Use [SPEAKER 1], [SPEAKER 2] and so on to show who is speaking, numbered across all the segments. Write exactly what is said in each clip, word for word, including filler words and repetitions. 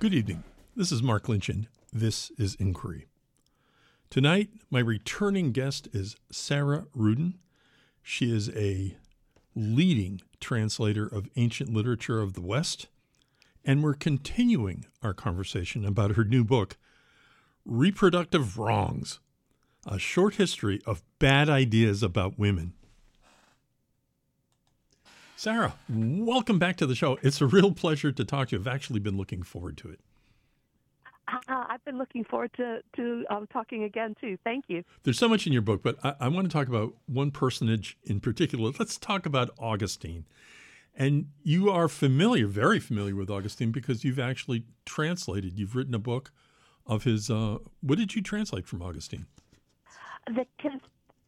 [SPEAKER 1] Good evening. This is Mark Lynch, and this is Inquiry. Tonight, my returning guest is Sarah Ruden. She is a leading translator of ancient literature of the West, and we're continuing our conversation about her new book, Reproductive Wrongs, a short history of bad ideas about women. Sarah, welcome back to the show. It's a real pleasure to talk to you. I've actually been looking forward to it.
[SPEAKER 2] Uh, I've been looking forward to, to um, talking again, too. Thank you.
[SPEAKER 1] There's so much in your book, but I, I want to talk about one personage in particular. Let's talk about Augustine. And you are familiar, very familiar with Augustine because you've actually translated. You've written a book of his. Uh, what did you translate from Augustine?
[SPEAKER 2] The con-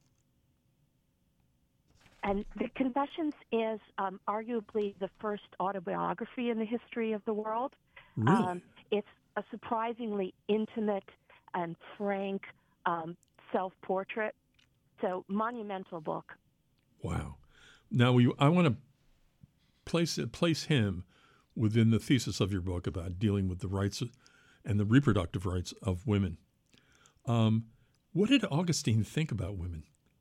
[SPEAKER 2] and the Confessions is um, arguably the first autobiography in the history of the world.
[SPEAKER 1] Really?
[SPEAKER 2] Um, it's a surprisingly intimate and frank um, self-portrait. So, monumental book.
[SPEAKER 1] Wow. Now, we, I want to place place him within the thesis of your book about dealing with the rights and the reproductive rights of women. Um, what did Augustine think about women?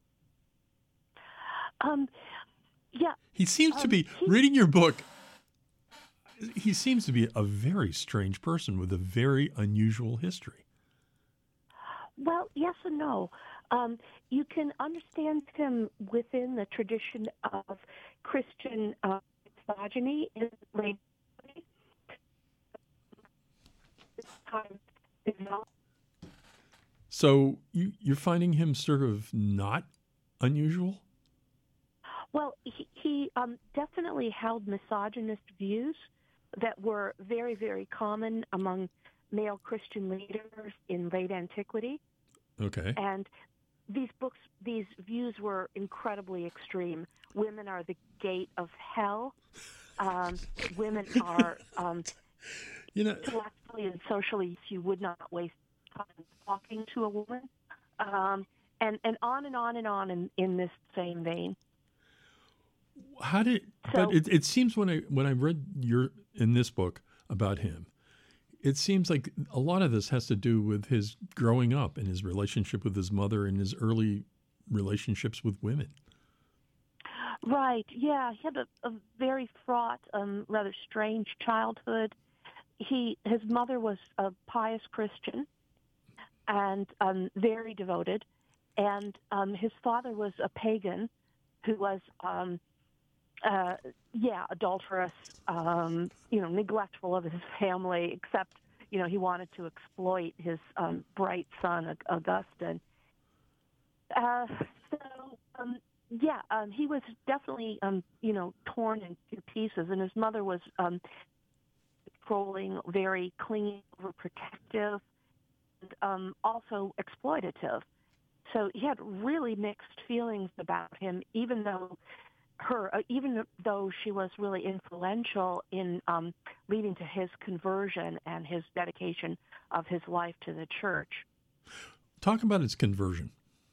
[SPEAKER 2] Um, yeah.
[SPEAKER 1] He seems
[SPEAKER 2] um,
[SPEAKER 1] to be,
[SPEAKER 2] he,
[SPEAKER 1] reading your book, he seems to be a very strange person with a very unusual history.
[SPEAKER 2] Well, yes and no. Um, you can understand him within the tradition of Christian uh, misogyny in the late
[SPEAKER 1] So you, you're finding him sort of not unusual?
[SPEAKER 2] Well, he, he um, definitely held misogynist views that were very, very common among male Christian leaders in late antiquity.
[SPEAKER 1] Okay.
[SPEAKER 2] And these books, these views were incredibly extreme. Women are the gate of hell. Um, women are um,
[SPEAKER 1] you know,
[SPEAKER 2] intellectually and socially, you would not waste time talking to a woman. Um, and, and on and on and on in, in this same vein.
[SPEAKER 1] How did?
[SPEAKER 2] So,
[SPEAKER 1] but it, it seems when I when I read your in this book about him, it seems like a lot of this has to do with his growing up and his relationship with his mother and his early relationships with women.
[SPEAKER 2] Right. Yeah, he had a, a very fraught, um, rather strange childhood. He his mother was a pious Christian and um, very devoted, and um, his father was a pagan who was. Um, Uh, yeah, adulterous, um, you know, neglectful of his family, except, you know, he wanted to exploit his um, bright son, Augustine. Uh, so, um, yeah, um, he was definitely, um, you know, torn into pieces, and his mother was um, controlling, very clingy, overprotective, and um, also exploitative. So he had really mixed feelings about him, even though her, uh, even though she was really influential in um, leading to his conversion and his dedication of his life to the church.
[SPEAKER 1] Talk about his conversion.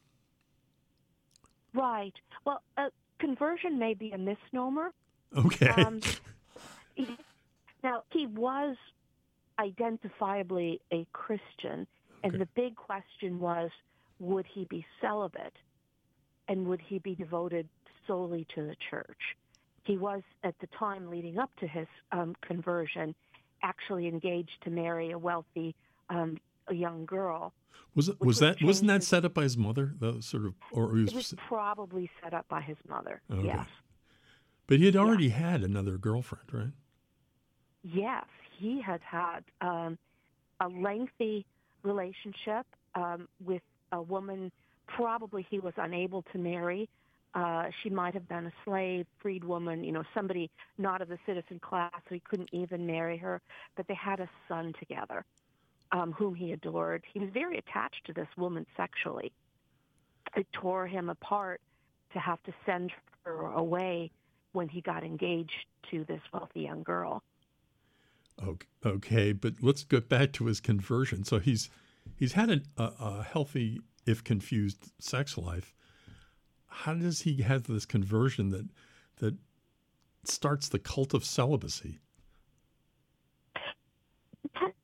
[SPEAKER 2] Right. Well, uh, conversion may be a misnomer.
[SPEAKER 1] Okay.
[SPEAKER 2] Um, he, now, he was identifiably a Christian, and
[SPEAKER 1] Okay.
[SPEAKER 2] the big question was, would he be celibate, and would he be devoted solely to the church? He was, at the time leading up to his um, conversion, actually engaged to marry a wealthy um, a young girl.
[SPEAKER 1] Was it, was that wasn't that set up by his mother? The sort of, or he was,
[SPEAKER 2] It was probably set up by his mother.
[SPEAKER 1] okay.
[SPEAKER 2] Yes.
[SPEAKER 1] But he had already
[SPEAKER 2] yeah.
[SPEAKER 1] had another girlfriend, right?
[SPEAKER 2] Yes, he had had um, a lengthy relationship um, with a woman. Probably he was unable to marry. Uh, she might have been a slave, freed woman, you know, somebody not of the citizen class, so he couldn't even marry her. But they had a son together, um, whom he adored. He was very attached to this woman sexually. It tore him apart to have to send her away when he got engaged to this wealthy young girl.
[SPEAKER 1] Okay, but let's get back to his conversion. So he's he's had a, a, a healthy, if confused, sex life. How does he have this conversion that that starts the cult of celibacy?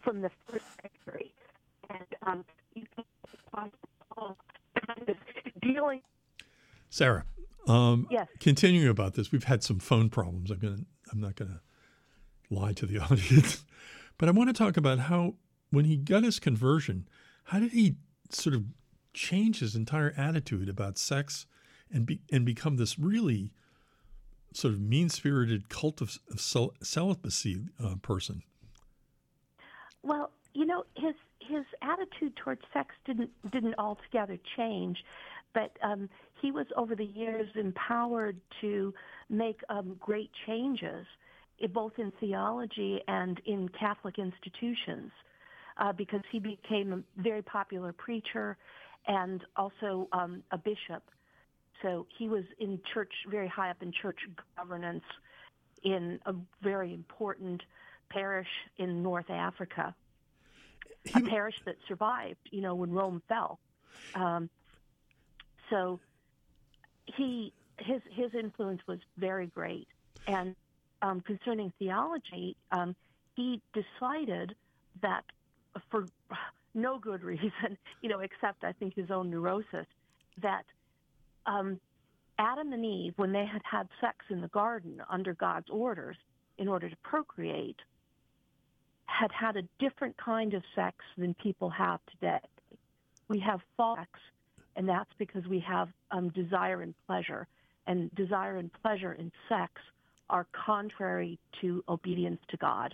[SPEAKER 2] from the first century. And um, you can find all kind of dealing.
[SPEAKER 1] Sarah, um,
[SPEAKER 2] Yes.
[SPEAKER 1] continuing about this, we've had some phone problems. I'm gonna, I'm not going to lie to the audience, but I want to talk about how when he got his conversion, how did he sort of change his entire attitude about sex and be, and become this really sort of mean-spirited cult of, of cel- celibacy uh, person?
[SPEAKER 2] Well, you know, his his attitude towards sex didn't didn't altogether change, but um, he was over the years empowered to make um, great changes, both in theology and in Catholic institutions, uh, because he became a very popular preacher and also um, a bishop. So he was in church, very high up in church governance in a very important parish in North Africa, a parish that survived, you know, when Rome fell. Um, so he his his influence was very great. And um, concerning theology, um, he decided that for no good reason, you know, except I think his own neurosis, that um, Adam and Eve, when they had had sex in the garden under God's orders in order to procreate, had had a different kind of sex than people have today. We have false sex, and that's because we have um, desire and pleasure. And desire and pleasure in sex are contrary to obedience to God.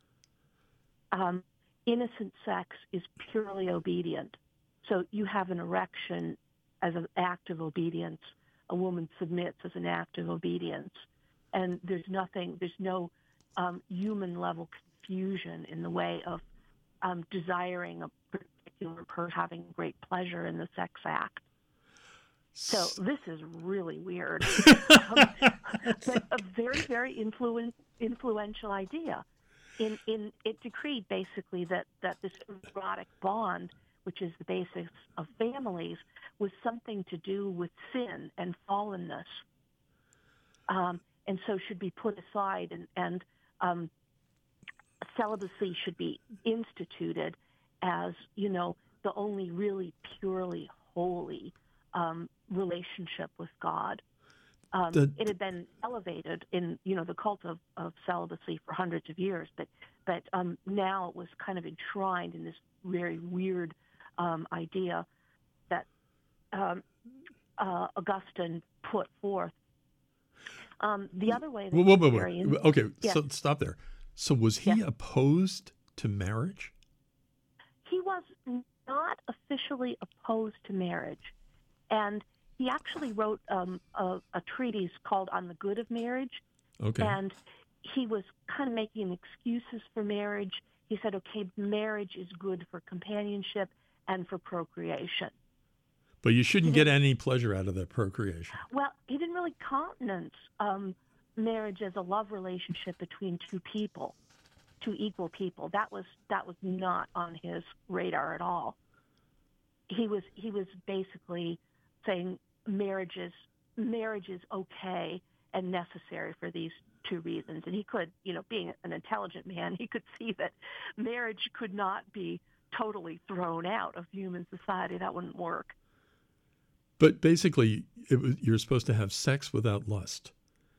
[SPEAKER 2] Um, innocent sex is purely obedient. So you have an erection as an act of obedience. A woman submits as an act of obedience. And there's nothing, there's no um, human level confusion in the way of um, desiring a particular person having great pleasure in the sex act. So this is really weird. um, but a very, very influen- influential idea. In, in it decreed basically that, that this erotic bond, which is the basis of families, was something to do with sin and fallenness, um, and so should be put aside, and, and um, celibacy should be instituted as, you know, the only really purely holy um, relationship with God. Um,
[SPEAKER 1] The-
[SPEAKER 2] it had been elevated in, you know, the cult of, of celibacy for hundreds of years, but but um, now it was kind of enshrined in this very weird um, idea that um, uh, Augustine put forth. Um, the other way that
[SPEAKER 1] Whoa, whoa, whoa,
[SPEAKER 2] very
[SPEAKER 1] whoa.
[SPEAKER 2] in-
[SPEAKER 1] Okay,
[SPEAKER 2] Yes.
[SPEAKER 1] so stop there. So was he
[SPEAKER 2] Yes.
[SPEAKER 1] opposed to marriage?
[SPEAKER 2] He was not officially opposed to marriage, and he actually wrote um, a, a treatise called On the Good of Marriage,
[SPEAKER 1] Okay.
[SPEAKER 2] and he was kind of making excuses for marriage. He said, okay, marriage is good for companionship and for procreation.
[SPEAKER 1] But you shouldn't get any pleasure out of that procreation.
[SPEAKER 2] Well, he didn't really countenance um, marriage as a love relationship between two people, two equal people. That was that was not on his radar at all. He was he was basically saying marriage is marriage is okay and necessary for these two reasons. And he could, you know, being an intelligent man, he could see that marriage could not be totally thrown out of human society. That wouldn't work.
[SPEAKER 1] But basically, it was, you're supposed to have sex without lust.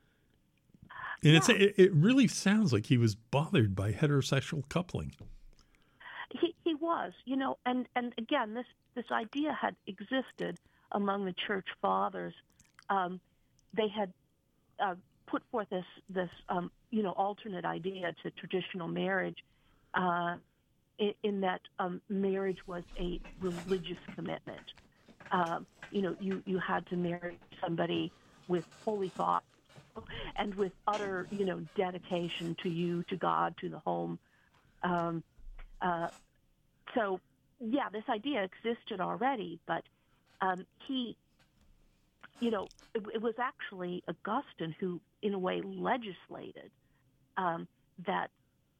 [SPEAKER 1] And it's,
[SPEAKER 2] Yeah.
[SPEAKER 1] it, it really sounds like he was bothered by heterosexual coupling.
[SPEAKER 2] He he was, you know, and, and again, this, this idea had existed among the church fathers. Um, they had uh, put forth this, this um, you know, alternate idea to traditional marriage uh, in, in that um, marriage was a religious commitment. Um, you know, you, you had to marry somebody with holy thought and with utter, you know, dedication to you, to God, to the home. Um, uh, so, yeah, this idea existed already, but um, he, you know, it, it was actually Augustine who, in a way, legislated um, that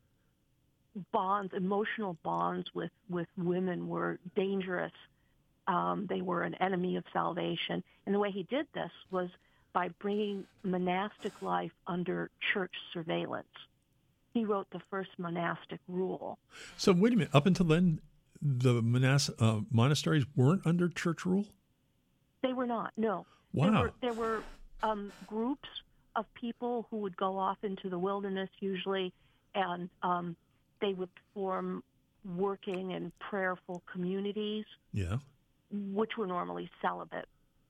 [SPEAKER 2] bonds, emotional bonds with, with women were dangerous. Um, they were an enemy of salvation. And the way he did this was by bringing monastic life under church surveillance. he wrote the first monastic rule.
[SPEAKER 1] So wait a minute. Up until then, the monas- uh, monasteries weren't under church rule?
[SPEAKER 2] They were not, no.
[SPEAKER 1] Wow.
[SPEAKER 2] There were, there were um, groups of people who would go off into the wilderness usually, and um, they would form working and prayerful communities,
[SPEAKER 1] Yeah.
[SPEAKER 2] which were normally celibate.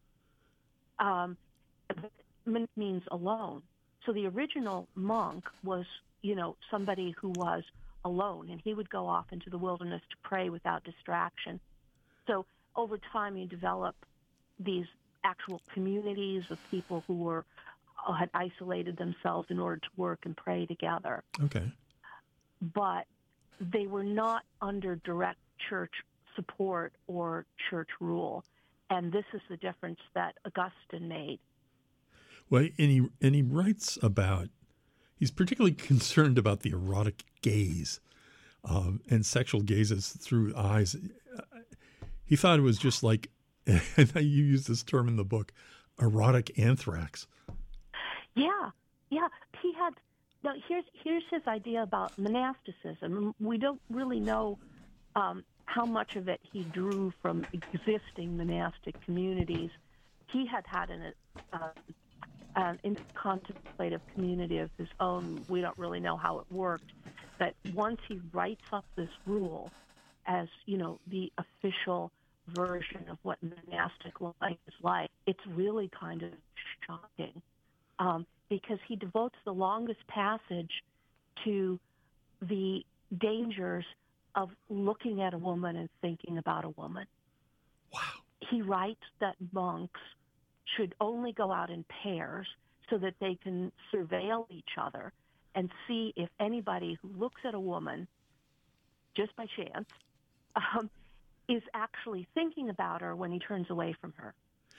[SPEAKER 2] Um, monk means alone. So the original monk was, you know, somebody who was alone, and he would go off into the wilderness to pray without distraction. So over time, you develop these actual communities of people who were uh, had isolated themselves in order to work and pray together.
[SPEAKER 1] Okay.
[SPEAKER 2] But they were not under direct church support or church rule. And this is the difference that Augustine made.
[SPEAKER 1] Well, and he, and he writes about, he's particularly concerned about the erotic gaze um, and sexual gazes through eyes. He thought it was just like, and you use this term in the book, erotic anthrax.
[SPEAKER 2] Yeah, yeah. He had, now here's, here's his idea about monasticism. We don't really know um, how much of it he drew from existing monastic communities. He had had an, uh, an in contemplative community of his own. We don't really know how it worked. But once he writes up this rule as, you know, the official version of what monastic life is like, it's really kind of shocking um, because he devotes the longest passage to the dangers of looking at a woman and thinking about a woman.
[SPEAKER 1] Wow.
[SPEAKER 2] He writes that monks should only go out in pairs so that they can surveil each other and see if anybody who looks at a woman just by chance um, is actually thinking about her when he turns away from her.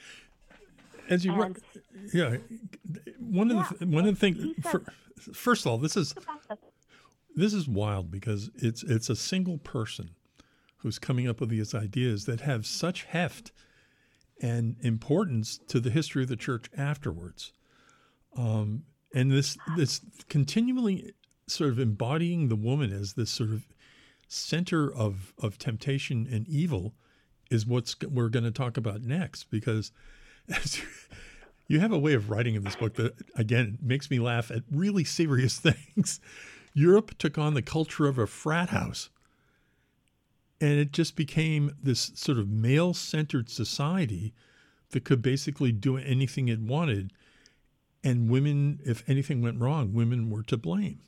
[SPEAKER 1] As you,
[SPEAKER 2] and,
[SPEAKER 1] yeah, one of
[SPEAKER 2] yeah,
[SPEAKER 1] the one of the things.
[SPEAKER 2] said,
[SPEAKER 1] For, first of all, this is this is wild because it's it's a single person who's coming up with these ideas that have such heft and importance to the history of the church afterwards, um, and this this continually sort of embodying the woman as this sort of center of, of temptation and evil is what we're going to talk about next, because as you, you have a way of writing in this book that, again, makes me laugh at really serious things. Europe took on the culture of a frat house, and it just became this sort of male-centered society that could basically do anything it wanted, and women, if anything went wrong, women were to blame.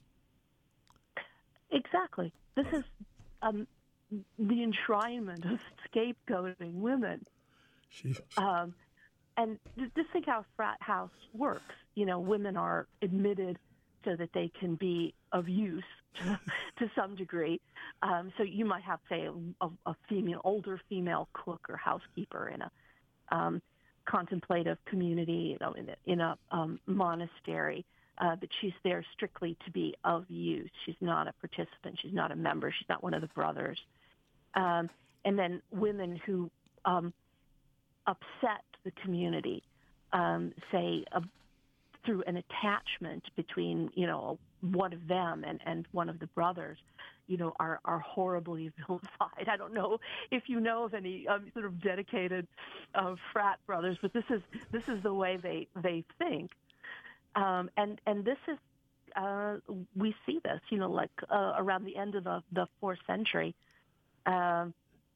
[SPEAKER 2] Exactly. This is Um, the enshrinement of scapegoating women. Um, and just think how a frat house works. You know, women are admitted so that they can be of use to, to some degree. Um, so you might have, say, a, a female, older female cook or housekeeper in a um, contemplative community, you know, in a, in a um, monastery. Uh, but she's there strictly to be of use. She's not a participant. She's not a member. She's not one of the brothers. Um, and then women who um, upset the community, um, say, uh, through an attachment between, you know, one of them and, and one of the brothers, you know, are, are horribly vilified. I don't know if you know of any um, sort of dedicated uh, frat brothers, but this is this is the way they, they think. Um, and, and this is, uh, we see this, you know, like uh, around the end of the, the fourth century. Um,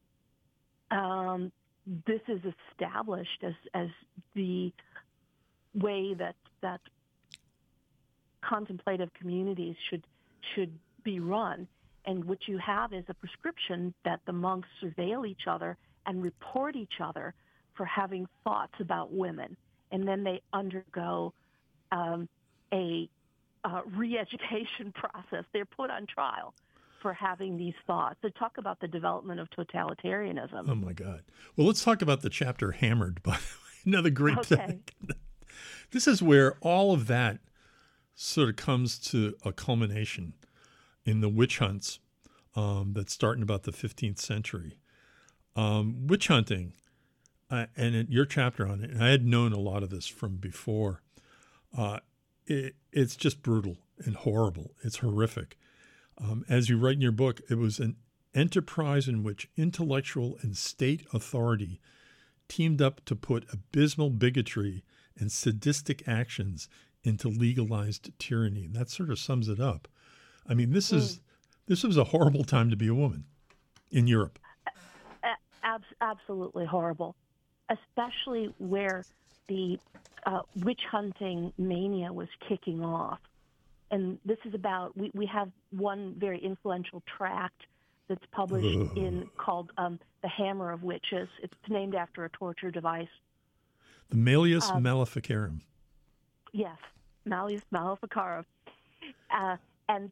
[SPEAKER 2] um, this is established as, as the way that, that contemplative communities should, should be run. And what you have is a prescription that the monks surveil each other and report each other for having thoughts about women. And then they undergo Um, a uh, re-education process. They're put on trial for having these thoughts. So talk about the development of totalitarianism.
[SPEAKER 1] Oh, my God. Well, let's talk about the chapter Hammered, by the way. Another great
[SPEAKER 2] okay.
[SPEAKER 1] thing. This is where all of that sort of comes to a culmination in the witch hunts um, that start in about the fifteenth century. Um, witch hunting, uh, and in your chapter on it, and I had known a lot of this from before, Uh, it, it's just brutal and horrible. It's horrific. Um, as you write in your book, it was an enterprise in which intellectual and state authority teamed up to put abysmal bigotry and sadistic actions into legalized tyranny. And that sort of sums it up. I mean, this mm. is this was a horrible time to be a woman in Europe.
[SPEAKER 2] Ab- absolutely horrible, especially where the uh, witch hunting mania was kicking off. And this is about, we, we have one very influential tract that's published Ugh. in called um, The Hammer of Witches. It's named after a torture device.
[SPEAKER 1] The Malleus um, Maleficarum.
[SPEAKER 2] Yes, Malleus Maleficarum. Uh, and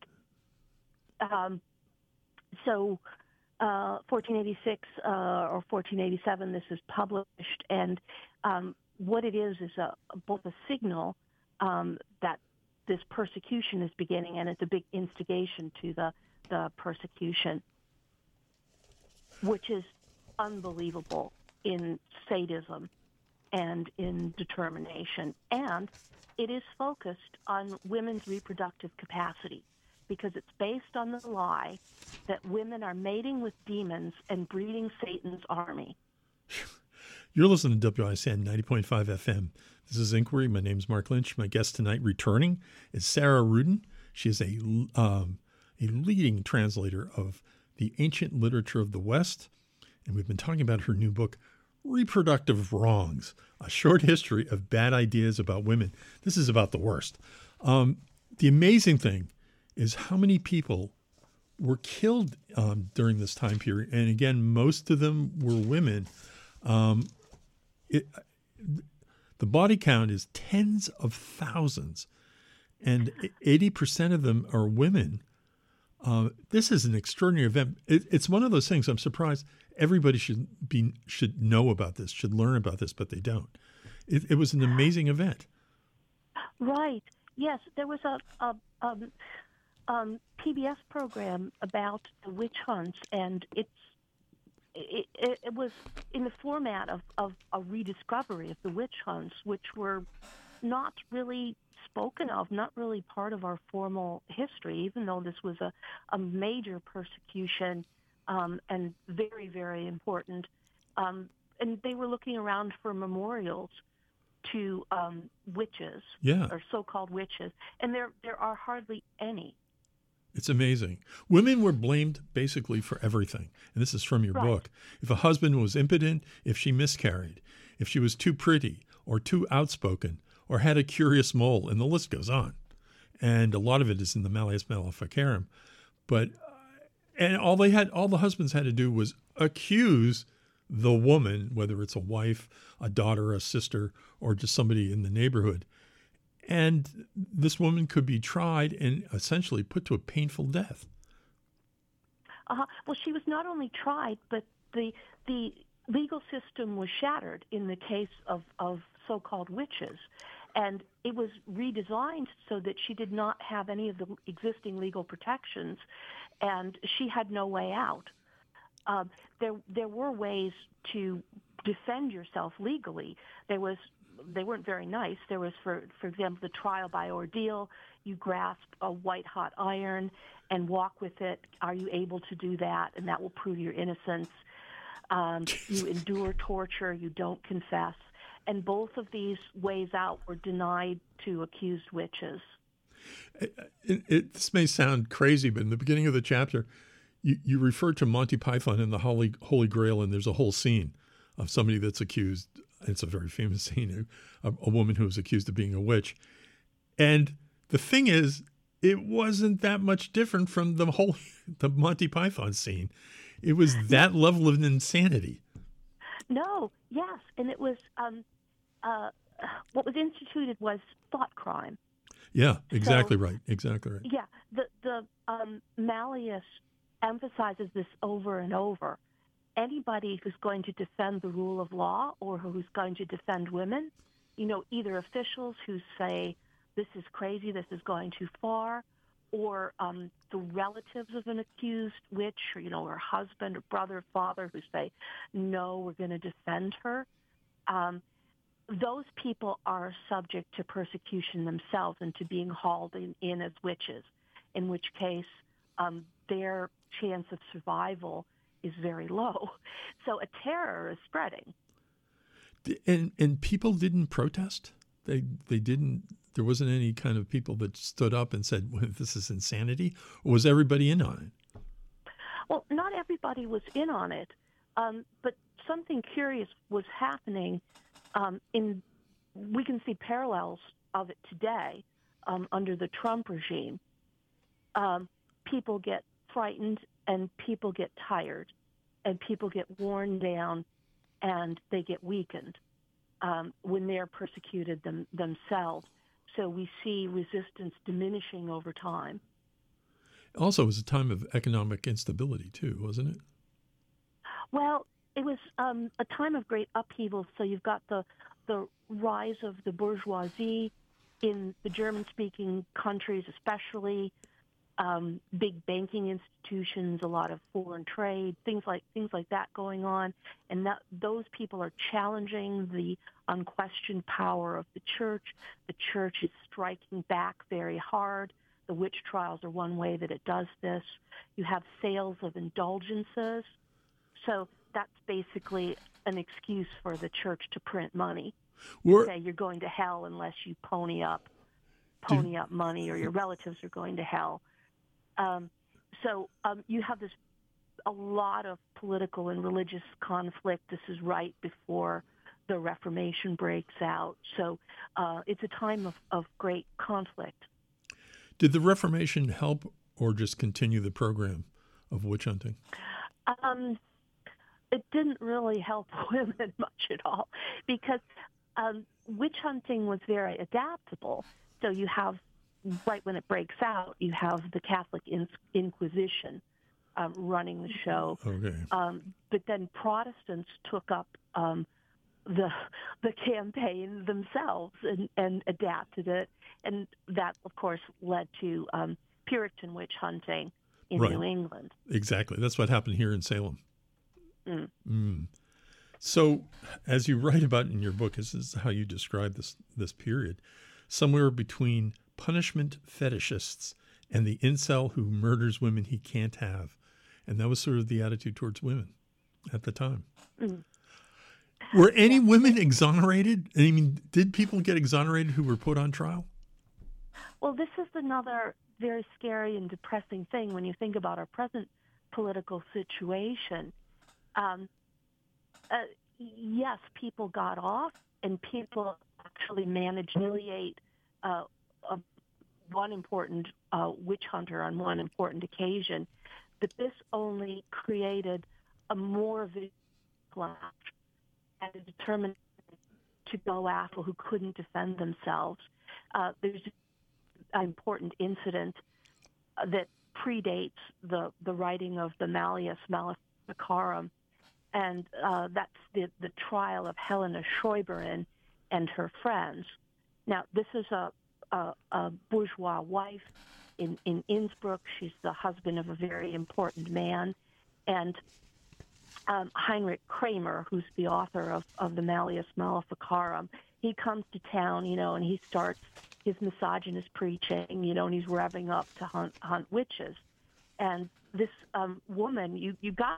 [SPEAKER 2] um, so uh, fourteen eighty-six uh, or fourteen eighty-seven, this is published. And um, what it is is a, both a signal um, that this persecution is beginning, and it's a big instigation to the, the persecution, which is unbelievable in sadism and in determination. And it is focused on women's reproductive capacity because it's based on the lie that women are mating with demons and breeding Satan's army.
[SPEAKER 1] You're listening to W I S N ninety point five F M. This is Inquiry. My name's Mark Lynch. My guest tonight, returning, is Sarah Ruden. She is a, um, a leading translator of the ancient literature of the West. And we've been talking about her new book, Reproductive Wrongs, a short history of bad ideas about women. This is about the worst. Um, the amazing thing is how many people were killed um, during this time period. And again, most of them were women. Um, it, the body count is tens of thousands, and eighty percent of them are women. Uh, this is an extraordinary event. It, it's one of those things I'm surprised everybody should be should know about this, should learn about this, but they don't. It, it was an amazing event.
[SPEAKER 2] Right. Yes, there was a, a um, um, P B S program about the witch hunts, and it's it, it, it was in the format of, of a rediscovery of the witch hunts, which were not really spoken of, not really part of our formal history, even though this was a, a major persecution um, and very, very important. Um, and they were looking around for memorials to um, witches,
[SPEAKER 1] yeah.
[SPEAKER 2] or so-called witches, and there there are hardly any.
[SPEAKER 1] It's amazing. Women were blamed basically for everything. And this is from your
[SPEAKER 2] right.
[SPEAKER 1] book. If a husband was impotent, if she miscarried, if she was too pretty or too outspoken or had a curious mole, and the list goes on. And a lot of it is in the Malleus Maleficarum. But, and all they had, all the husbands had to do was accuse the woman, whether it's a wife, a daughter, a sister, or just somebody in the neighborhood. And this woman could be tried and essentially put to a painful death.
[SPEAKER 2] Uh, well, she was not only tried, but the the legal system was shattered in the case of, of so-called witches. And it was redesigned so that she did not have any of the existing legal protections, and she had no way out. Uh, there there were ways to defend yourself legally. There was They weren't very nice. There was, for for example, the trial by ordeal. You grasp a white-hot iron and walk with it. Are you able to do that? And that will prove your innocence. Um, you endure torture. You don't confess. And both of these ways out were denied to accused witches.
[SPEAKER 1] It, it, it, this may sound crazy, but in the beginning of the chapter, you, you refer to Monty Python and the Holy, Holy Grail, and there's a whole scene of somebody that's accused. It's a very famous scene, a, a woman who was accused of being a witch. And the thing is, it wasn't that much different from the whole the Monty Python scene. It was that level of insanity.
[SPEAKER 2] No, yes. And it was, um, uh, what was instituted was thought crime.
[SPEAKER 1] Yeah, exactly
[SPEAKER 2] so,
[SPEAKER 1] right. Exactly right.
[SPEAKER 2] Yeah. The, the um, Malleus emphasizes this over and over. Anybody who's going to defend the rule of law or who's going to defend women, you know, either officials who say, this is crazy, this is going too far, or um, the relatives of an accused witch, or, you know, her husband or brother, father, who say, no, we're going to defend her. Um, those people are subject to persecution themselves and to being hauled in, in as witches, in which case um, their chance of survival is very low. So a terror is spreading.
[SPEAKER 1] And and people didn't protest? They they didn't, there wasn't any kind of people that stood up and said, well, this is insanity? Or was everybody in on it?
[SPEAKER 2] Well, not everybody was in on it, um, but something curious was happening. Um, in we can see parallels of it today um, under the Trump regime. Um, people get frightened and people get tired and people get worn down and they get weakened um, when they're persecuted them, themselves. So we see resistance diminishing over time.
[SPEAKER 1] Also, it was a time of economic instability, too, wasn't it?
[SPEAKER 2] Well, it was um, a time of great upheaval. So you've got the the rise of the bourgeoisie in the German-speaking countries, especially um, big banking institutions, a lot of foreign trade, things like things like that going on, and that those people are challenging the unquestioned power of the church. The church is striking back very hard. The witch trials are one way that it does this. You have sales of indulgences. So that's basically an excuse for the church to print money.
[SPEAKER 1] We're,
[SPEAKER 2] Say you're going to hell unless you pony up, pony did, up money, or your relatives are going to hell. Um, so um, you have this a lot of political and religious conflict. This is right before the Reformation breaks out. So uh, it's a time of, of great conflict.
[SPEAKER 1] Did the Reformation help or just continue the program of witch hunting?
[SPEAKER 2] Um, it didn't really help women much at all because um, witch hunting was very adaptable. So you have, right when it breaks out, you have the Catholic in- Inquisition um, running the show.
[SPEAKER 1] Okay.
[SPEAKER 2] Um, but then Protestants took up um, the the campaign themselves and, and adapted it. And that, of course, led to um, Puritan witch hunting in
[SPEAKER 1] right.
[SPEAKER 2] New England.
[SPEAKER 1] Exactly. That's what happened here in Salem.
[SPEAKER 2] Mm.
[SPEAKER 1] Mm. So, as you write about in your book, this is how you describe this this period, somewhere between punishment fetishists and the incel who murders women he can't have. And that was sort of the attitude towards women at the time.
[SPEAKER 2] Mm.
[SPEAKER 1] Were any women exonerated? I mean, did people get exonerated who were put on trial?
[SPEAKER 2] Well, this is another very scary and depressing thing when you think about our present political situation. Um, uh, yes, people got off, and people actually managed to humiliate uh, a, one important uh, witch hunter on one important occasion. But this only created a more violent and a determination to go after who couldn't defend themselves. Uh, there's an important incident that predates the, the writing of the Malleus Maleficarum, and uh, that's the, the trial of Helena Schäuberin and her friends. Now, this is a, a, a bourgeois wife in, in Innsbruck. She's the husband of a very important man, and um, Heinrich Kramer, who's the author of, of the Malleus Maleficarum, he comes to town, you know, and he starts his misogynist preaching, you know, and he's revving up to hunt, hunt witches. And this um, woman, you, you got,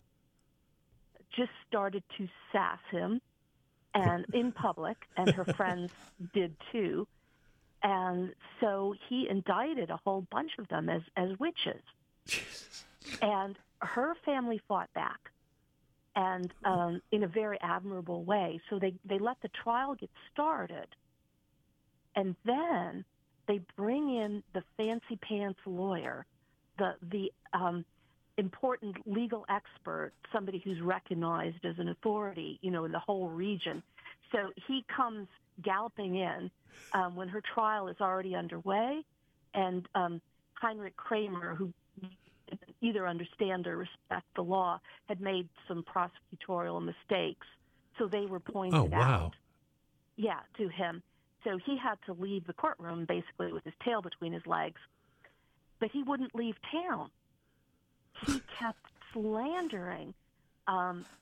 [SPEAKER 2] just started to sass him, and in public, and her friends did too. And so he indicted a whole bunch of them as, as witches.
[SPEAKER 1] Jesus.
[SPEAKER 2] And her family fought back, and um, in a very admirable way. So they, they let the trial get started. And then they bring in the fancy pants lawyer, the the um, important legal expert, somebody who's recognized as an authority, you know, in the whole region. So he comes galloping in um, when her trial is already underway, and um, Heinrich Kramer, who didn't either understand or respect the law, had made some prosecutorial mistakes. So they were pointed
[SPEAKER 1] oh, wow.
[SPEAKER 2] out, yeah, to him. So he had to leave the courtroom basically with his tail between his legs, but he wouldn't leave town. He kept slandering um,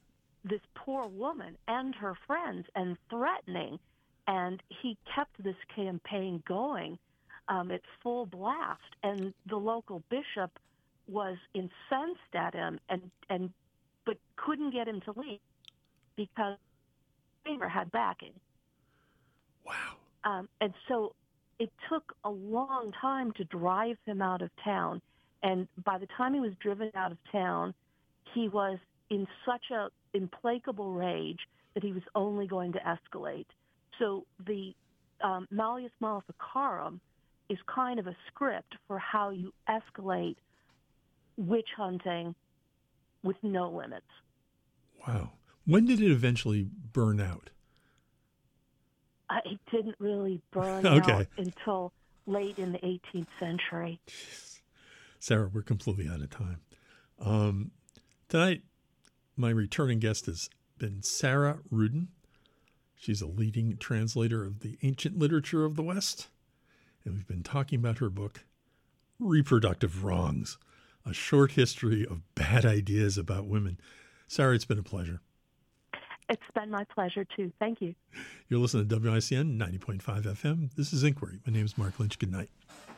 [SPEAKER 2] this poor woman and her friends and threatening. And he kept this campaign going um, at full blast. And the local bishop was incensed at him and, and but couldn't get him to leave because Kramer had backing.
[SPEAKER 1] Wow.
[SPEAKER 2] Um, and so it took a long time to drive him out of town. And by the time he was driven out of town, he was in such a implacable rage that he was only going to escalate. So the um, Malleus Maleficarum is kind of a script for how you escalate witch hunting with no limits.
[SPEAKER 1] Wow. When did it eventually burn out?
[SPEAKER 2] Uh, it didn't really burn
[SPEAKER 1] Okay.
[SPEAKER 2] out until late in the eighteenth century.
[SPEAKER 1] Jeez. Sarah, we're completely out of time. Um, tonight, my returning guest has been Sarah Ruden. She's a leading translator of the ancient literature of the West. And we've been talking about her book, Reproductive Wrongs, a short history of bad ideas about women. Sarah, it's been a pleasure.
[SPEAKER 2] It's been my pleasure, too. Thank you.
[SPEAKER 1] You're listening to W I C N ninety point five F M. This is Inquiry. My name is Mark Lynch. Good night.